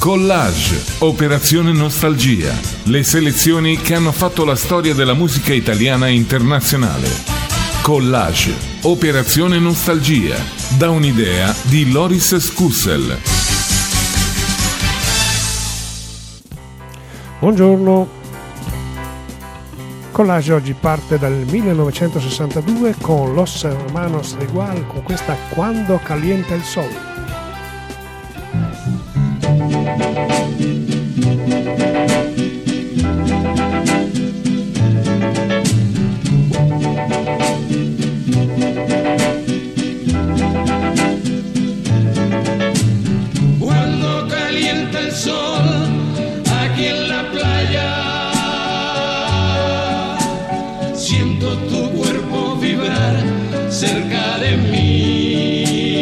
Collage, Operazione Nostalgia, le selezioni che hanno fatto la storia della musica italiana e internazionale. Collage, Operazione Nostalgia, da un'idea di Loris Scussel. Buongiorno. Collage oggi parte dal 1962 con Los Hermanos Regual con questa Cuando Calienta el Sol. Cuando calienta el sol aquí en la playa, siento tu cuerpo vibrar cerca de mí.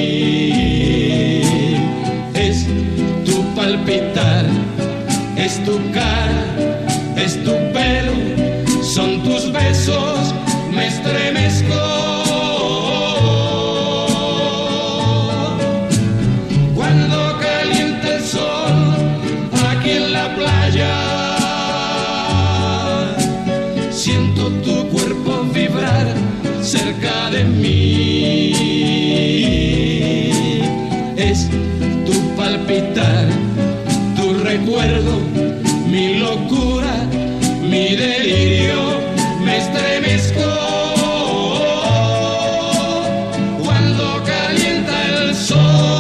Es tu palpitar, es tu cara, es tu pelo, son tus besos, me estremezco. Cuando calienta el sol aquí en la playa, siento tu cuerpo vibrar cerca de mí. Es tu palpitar, tu recuerdo, mi locura, mi delirio, me estremezco. Cuando calienta el sol.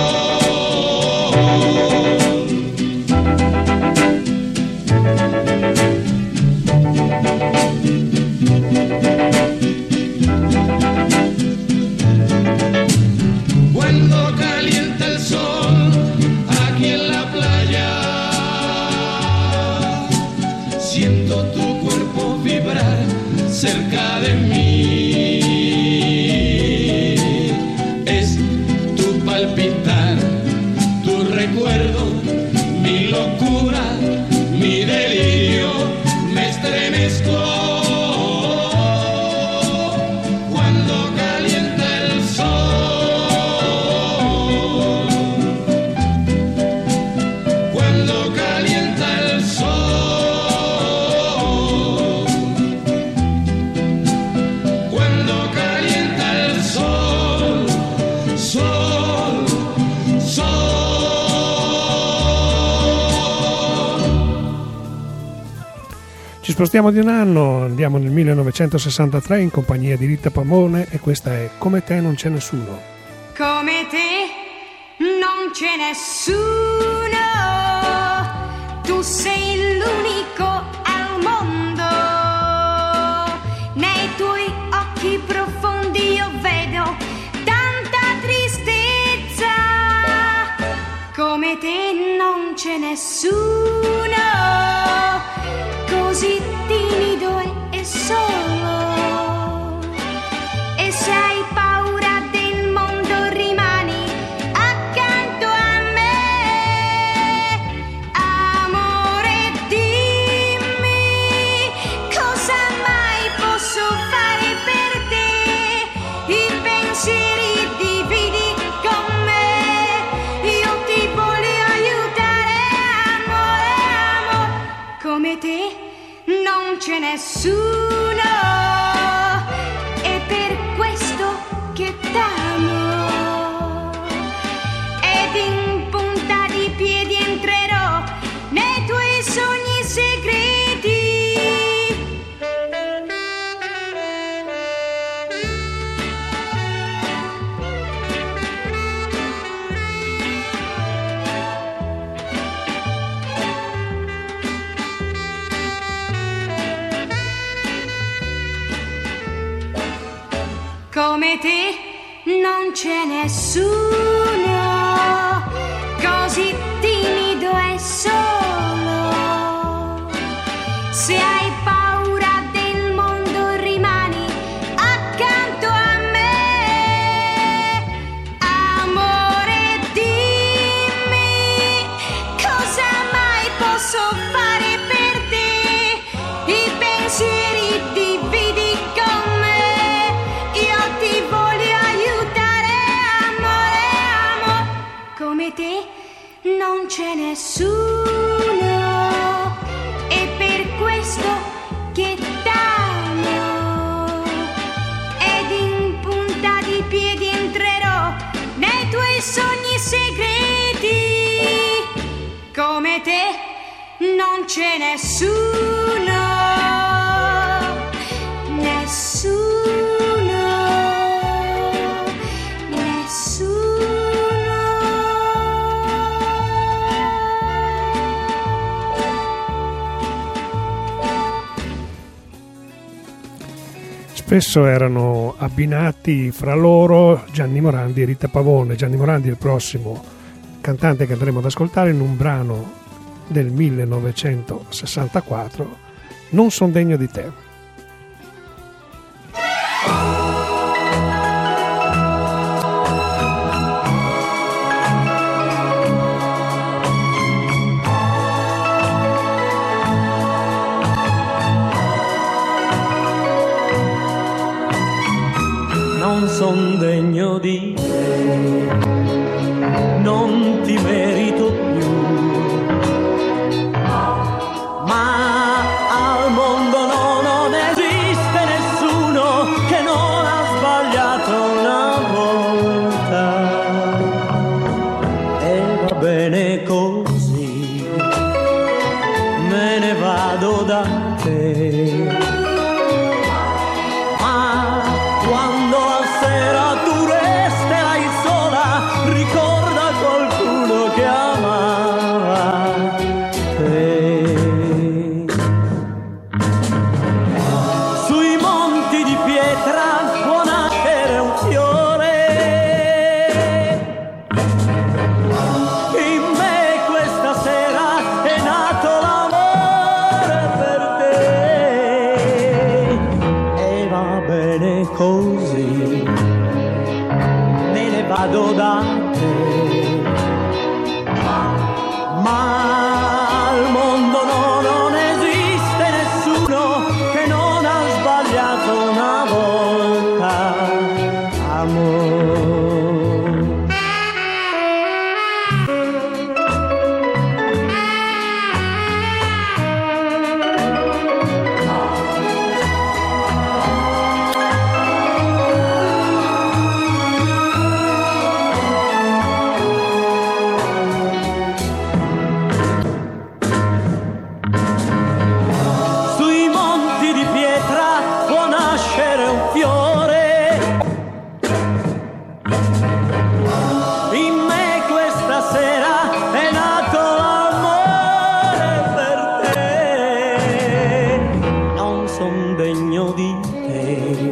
Cuando calienta el sol aquí en la playa, siento tu cuerpo vibrar cerca de mí. Es tu palpitar, tu recuerdo, mi locura, mi delirio, me estremezco. Cuando calienta el sol, cuando calienta el sol, cuando calienta el sol, sol, sol. Ci spostiamo di un anno, andiamo nel 1963 in compagnia di Rita Pavone e questa è Come te non c'è nessuno. Come te non c'è nessuno, tu sei l'unico al mondo, nei tuoi occhi profondi io vedo tanta tristezza, come te non c'è nessuno, così timido e solo, e se hai paura del mondo rimani accanto a me. Amore, dimmi cosa mai posso fare per te, i pensieri dividi con me, io ti voglio aiutare, amore, amore, come te non c'è nessuno, è per questo che t'amo, ed in punta di piedi entrerò nei tuoi sogni segreti. Come te non c'è nessuno, così timido e solo, se hai paura del mondo rimani accanto a me. Amore, dimmi cosa mai posso fare per te, i pensieri dividi con me, io ti voglio aiutare, amore, amore, come te non c'è nessuno, e per questo che t'amo, ed in punta di piedi entrerò nei tuoi sogni segreti. Come te non c'è nessuno, nessuno, nessuno. Spesso erano abbinati fra loro Gianni Morandi e Rita Pavone. Gianni Morandi è il prossimo cantante che andremo ad ascoltare in un brano del 1964, Non son degno di te. Non son degno di te, non ti merito più, ma al mondo non esiste nessuno che non ha sbagliato una volta, e va bene così, me ne vado da te. Quando a sera tu resterai sola, ricorda qualcuno che amava te. Sui monti di pietra può nascere un fiore, in me questa sera è nato l'amore per te, e va bene così, me ne vado da te, ma al mondo non esiste nessuno che non ha sbagliato una volta, amore. Sui monti di pietra può nascere un fiore, in me questa sera è nato l'amore per te. Non son degno di te,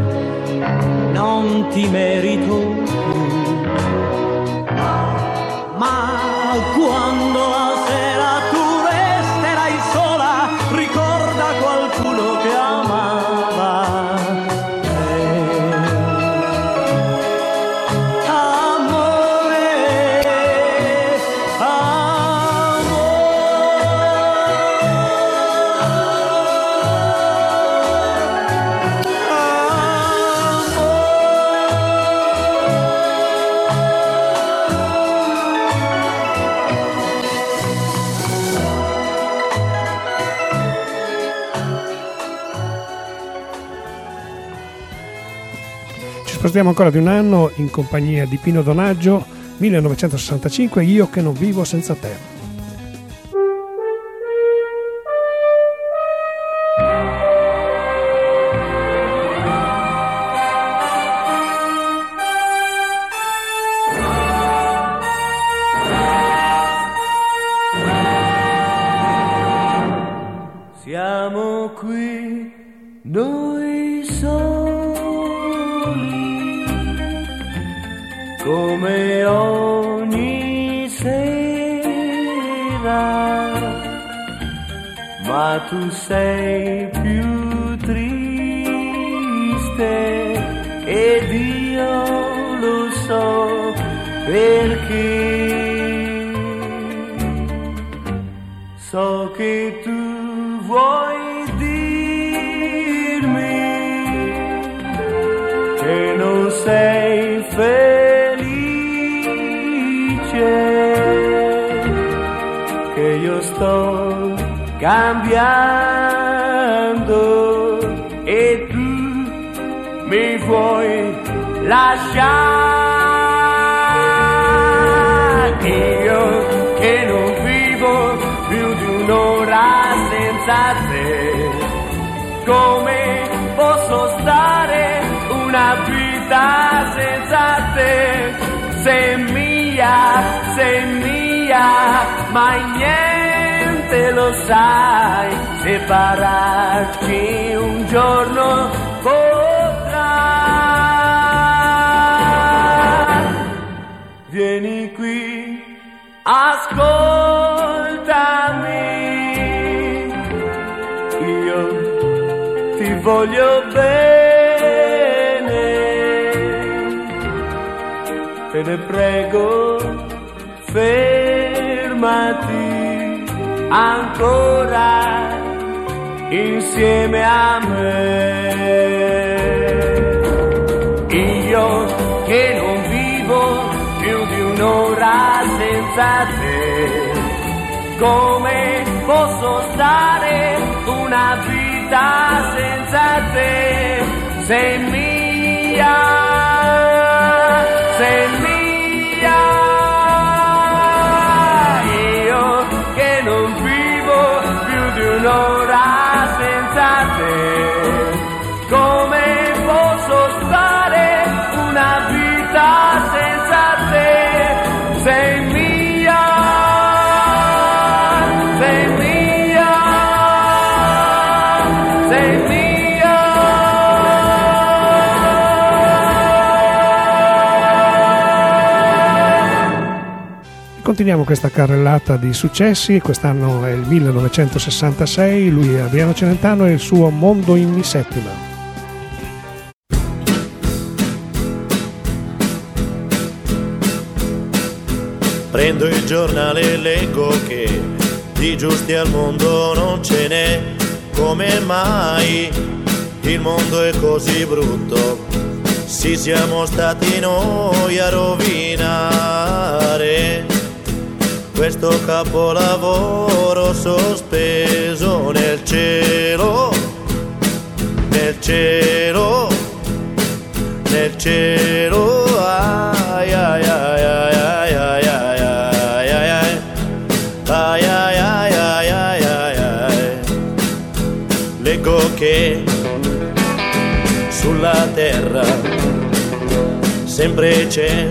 non ti merito più, ma quando la sera tu resterai sola, ricorda qualcuno che amava te. Amore, Ci spostiamo ancora di un anno in compagnia di Pino Donaggio, 1965, Io che non vivo senza te. siamo qui noi soli, come ogni sera, ma tu sei più triste ed io lo so perché. So che tu vuoi dirmi che non sei felice io sto cambiando e tu mi vuoi lasciare. Io che non vivo più di un'ora senza te, come posso stare una vita senza te? Sei mia, mai niente lo sai, separarci un giorno potrà. Vieni qui, ascoltami, io ti voglio bene, te ne prego, fermati ancora insieme a me. Io che non vivo più di un'ora senza te, come posso stare una vita senza te? Sei mia, sei mia. Io che non vivo più di un'ora senza te, come posso stare una vita senza te? Sei mia, sei mia, sei mia. Continuiamo questa carrellata di successi. Quest'anno è il 1966, lui è Adriano Celentano e il suo Mondo in Mi settima. Prendo il giornale e leggo che di giusti al mondo non ce n'è. Come mai il mondo è così brutto? Sì, siamo stati noi a rovinare questo capolavoro sospeso nel cielo, nel cielo, nel cielo. Ai ai ai ai ai ai ai ai ai ai ai ai ai ai ai ai. Leggo che sulla terra sempre c'è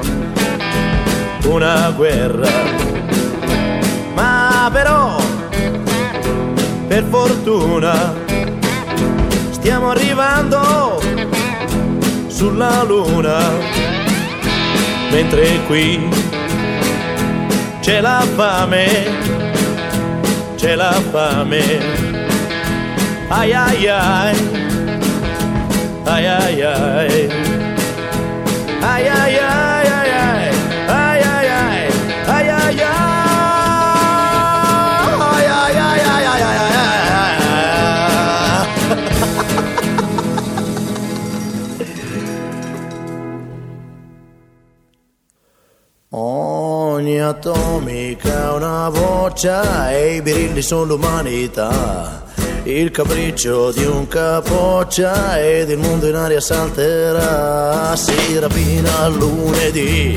una guerra, ma però per fortuna stiamo arrivando sulla luna, mentre qui c'è la fame, c'è la fame. Ai ai ai ai ai ai ai ai ai ai ai ai ai ai ai ai. Ogni atomica ha una voce e i birilli sono l'umanità. Il capriccio di un capoccia ed il mondo in aria salterà. Si rapina lunedì,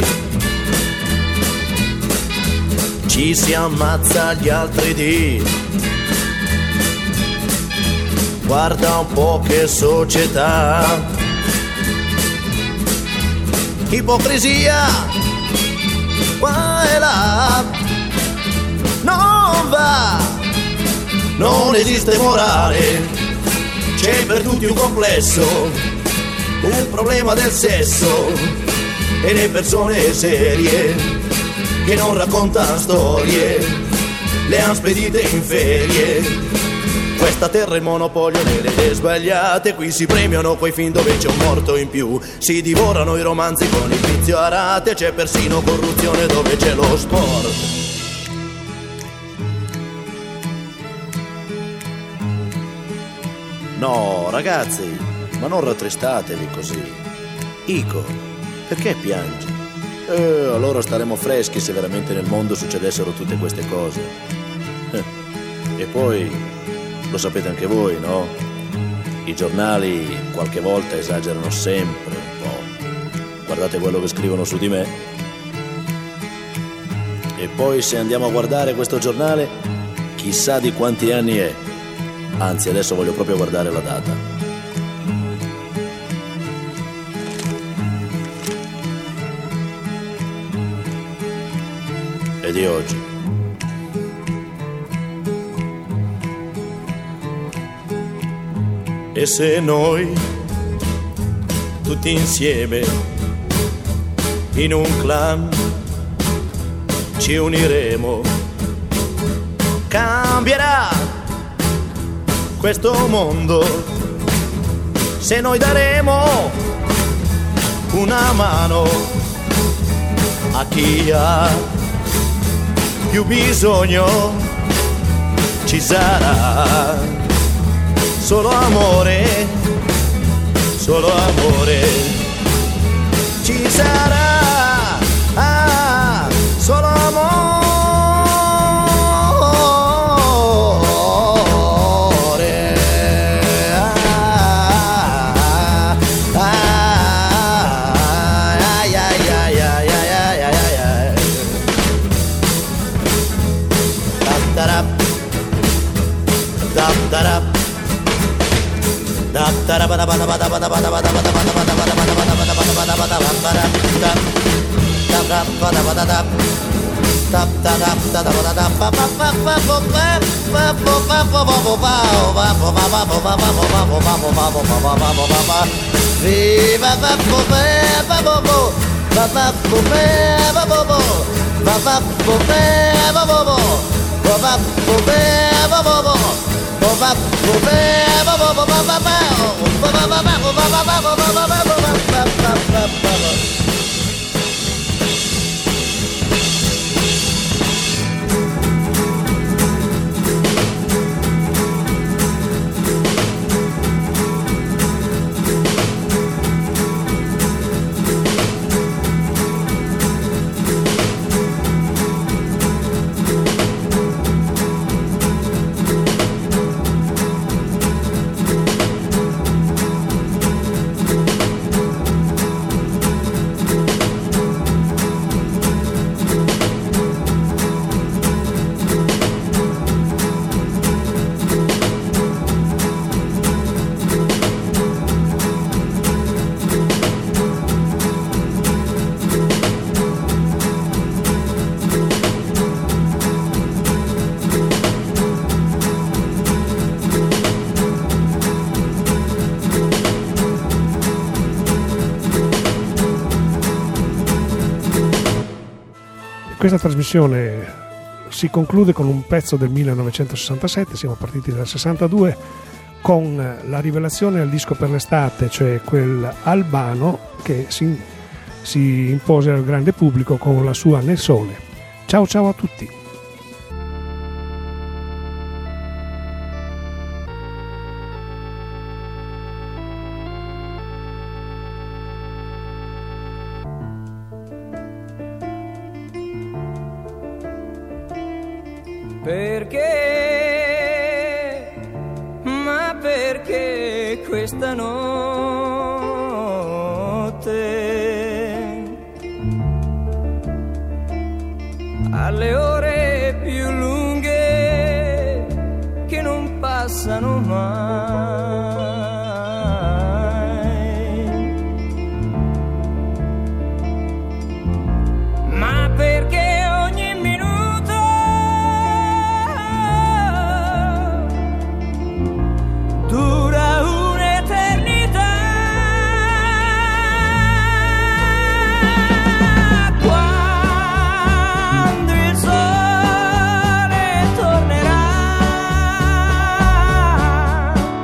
ci si ammazza gli altri dì. Guarda un po' che società, ipocrisia qua e là, non va, non esiste morale, c'è per tutti un complesso, un problema del sesso e le persone serie che non raccontano storie, le han spedite in ferie. Questa terra è il monopolio delle idee sbagliate, qui si premiano quei film dove c'è un morto in più, si divorano i romanzi con il vizio a rate, c'è persino corruzione dove c'è lo sport. No, ragazzi, ma non rattristatevi così. Ico, perché piangi? Allora staremo freschi se veramente nel mondo succedessero tutte queste cose. E poi, lo sapete anche voi, no? I giornali qualche volta esagerano sempre un po'. Guardate quello che scrivono su di me. E poi se andiamo a guardare questo giornale, chissà di quanti anni è. Anzi, adesso voglio proprio guardare la data. È di oggi. E se noi tutti insieme in un clan ci uniremo, cambierà questo mondo. Se noi daremo una mano a chi ha più bisogno, ci sarà solo amore, solo amore, ci sarà solo amore, Questa trasmissione si conclude con un pezzo del 1967, siamo partiti dal 62, con la rivelazione al disco per l'estate, cioè quel Albano che si impose al grande pubblico con la sua Nel Sole. Ciao ciao a tutti. Perché, ma perché questa notte alle ore più lunghe che non passano mai, ma perché ogni minuto dura un'eternità, quando il sole tornerà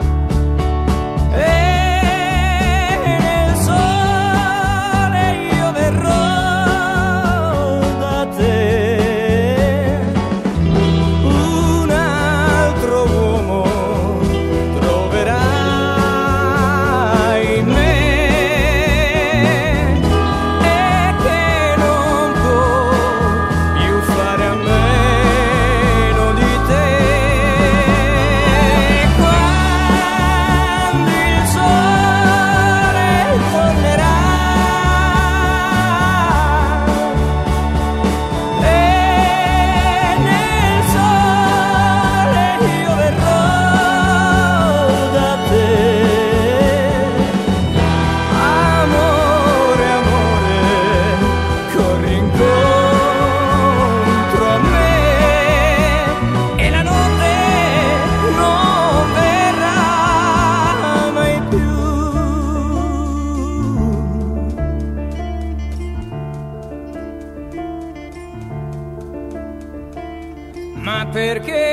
Ma perché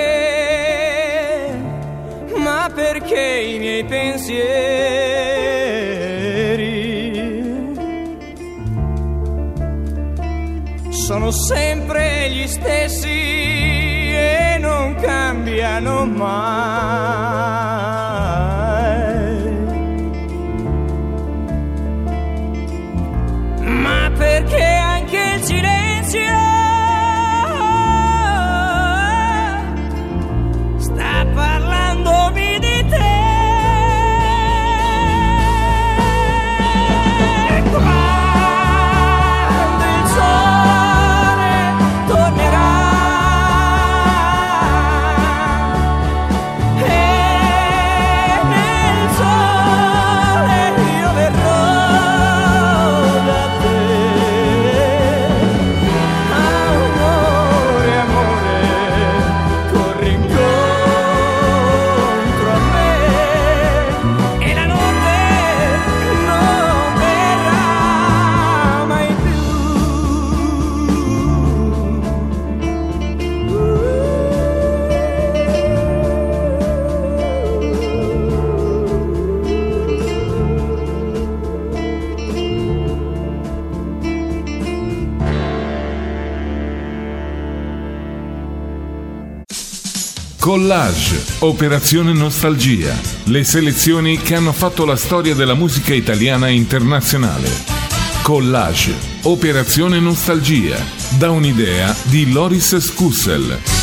i miei pensieri sono sempre gli stessi e non cambiano mai. Ma perché anche il silenzio sta parlandomi di te. Quando il sole tornerà e nel sole io verrò da te. Amore, amore, corri incontro a me e la notte non verrà mai più. Collage, Operazione Nostalgia, le selezioni che hanno fatto la storia della musica italiana internazionale. Collage, Operazione Nostalgia, da un'idea di Loris Scussel.